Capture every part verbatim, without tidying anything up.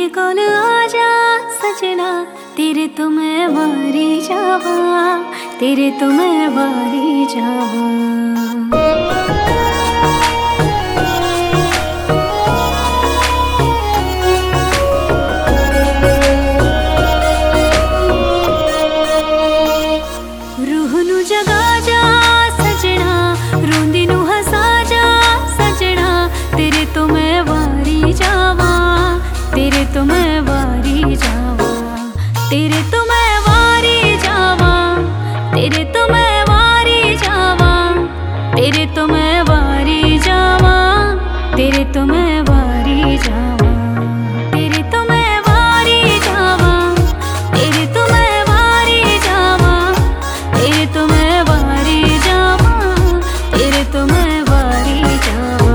कोल आजा सजना, तेरे तो मैं वारी जावा, तेरे तो मैं वारी जावा। जगा जा सजना, रोंदी नू हसा जा सजना, तेरे तो मैं वारी जावा, तेरे तो मैं वारी जावा, तेरे तो मैं वारी जावा, तेरे तो मैं वारी जावा, तेरे तो मैं वारी जावा, तेरे तो मैं वारी जावा, तेरे तो मैं वारी जावा, तेरे तो मैं वारी जावा, तेरे तो मैं वारी जावा, तेरे तो मैं वारी जावा।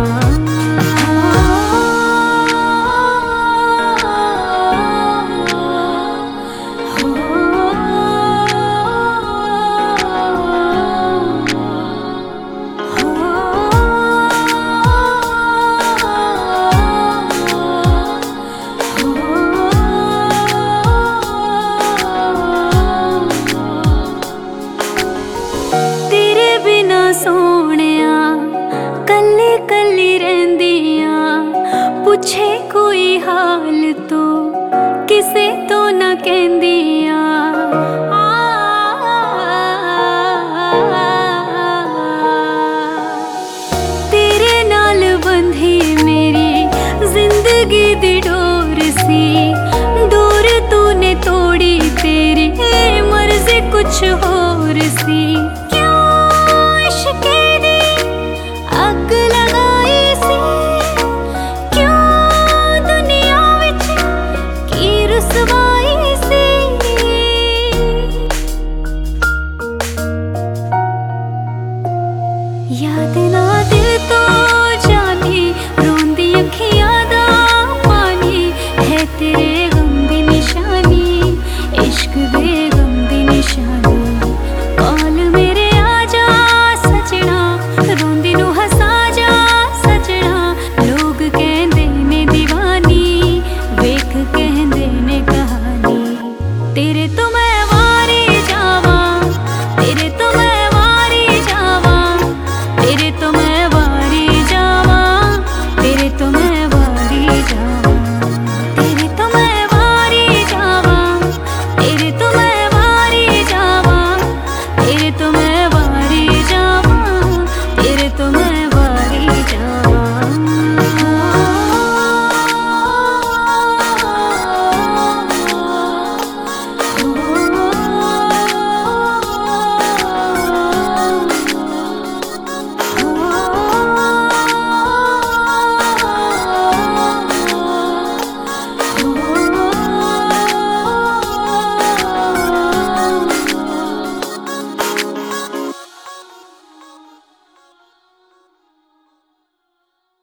सोनिया कल्ली कल्ली रहिंदिया, पुछे कोई हाल तो किसे तो न कहंदिया। तेरे नाल बंधी मेरी जिंदगी दी डोर सी, डोर तूने तोड़ी, तेरी मर्जी कुछ हो